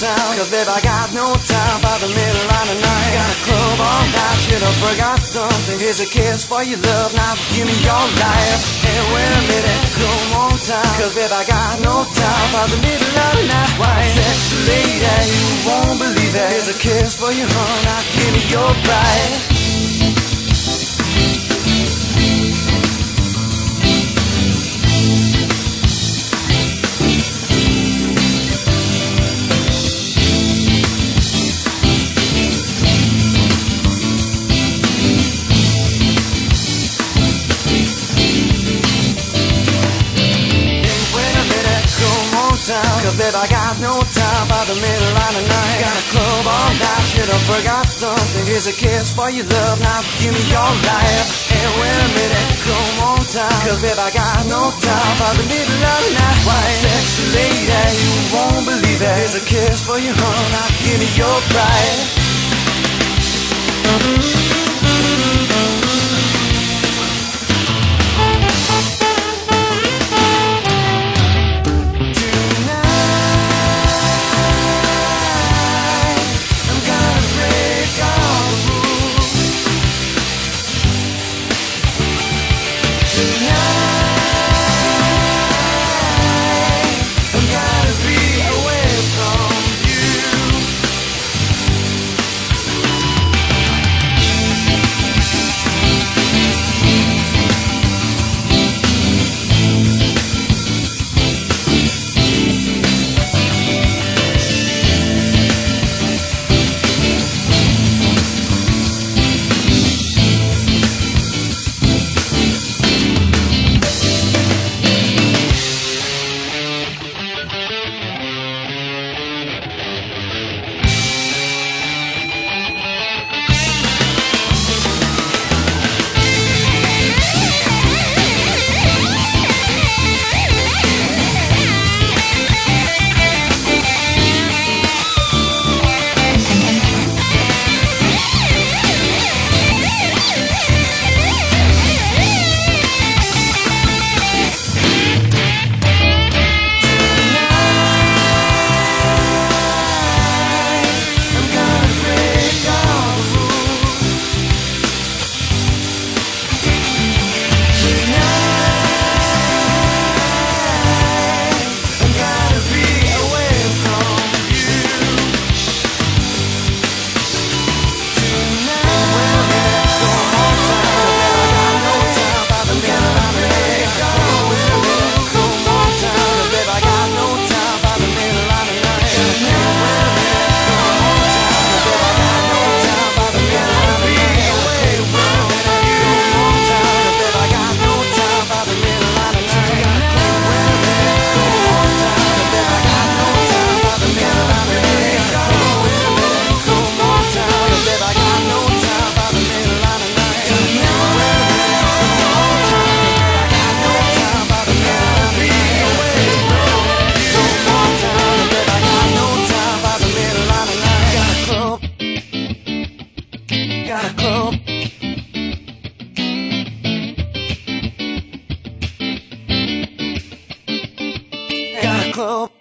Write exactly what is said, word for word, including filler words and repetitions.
town, cause babe I got no time for the middle of the night. Got a club all night, should've forgot something. Here's a kiss for your love, now give me your life. Hey, wait a minute, come on time, cause babe I got no time for the middle of the night. Why, sexy lady, you won't believe it. Here's a kiss for your heart, now give me your bride. Cause babe I got no time for the middle of the night. Got a club all night, should've forgot something. Here's a kiss for your love, now give me your life. Hey, wait a minute, come on time, cause babe I got no time for the middle of the night. Why, sexy lady, you won't believe it. Here's a kiss for your heart, now give me your bride. Got a club. Got a club.